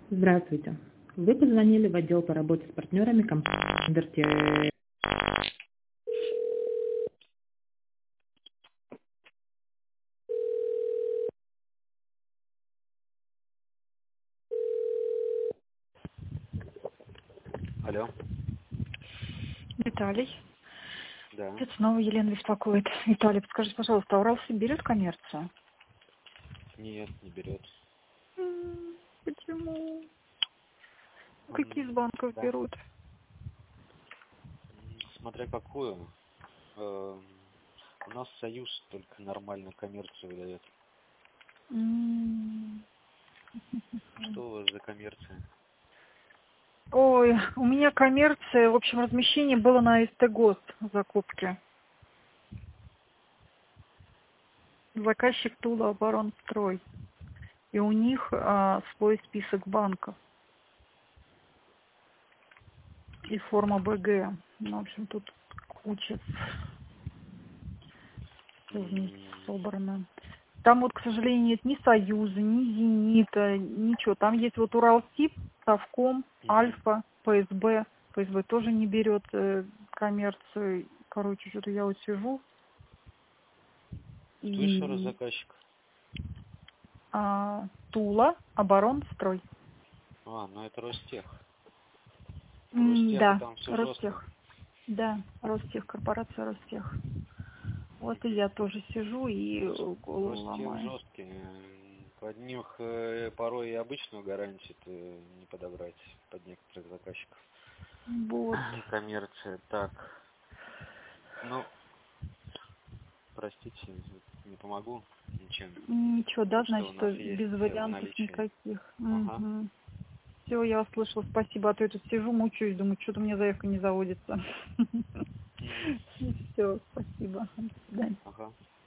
Здравствуйте. Вы позвонили в отдел по работе с партнерами компании Undertale. Алло, Виталий. да. Это снова Елена беспокоит. Виталий, подскажите, пожалуйста, а Уралсиб берет коммерцию? Нет, не берет. Почему? Какие из банков Да. берут? Смотря какую. У нас Союз только нормальную коммерцию выдает. М. Что у вас за коммерция? Ой, у меня коммерция, в общем, размещение было на СТГОС закупки. Заказчик Тула Оборонстрой. И у них свой список банков. И форма БГ. Ну, в общем, тут куча всё вместе собрано. Там вот, к сожалению, нет ни Союза, ни Зенита, ничего. Там есть вот Уралсиб, Совком, Альфа, ПСБ. ПСБ тоже не берет коммерцию. Короче, что-то я вот сижу. Кто еще раз И заказчик? Тула, Оборонстрой. Ну это Ростех. У Ростеха Да, там все жестко. Ростех. Да, Ростех, корпорация Ростех. Вот и я тоже сижу и голову Ростех ломаю. жесткий. Под них порой и обычную гарантию не подобрать под некоторых заказчиков. Вот. Коммерция. Так. Ну, простите, не помогу ничем. Ничего, да, То, что значит, у нас есть без в вариантов наличии. никаких. Ага. Все, я услышала, спасибо. А то я тут сижу, мучаюсь, думаю, что-то у меня заявка не заводится. Все, спасибо. До свидания. Ага.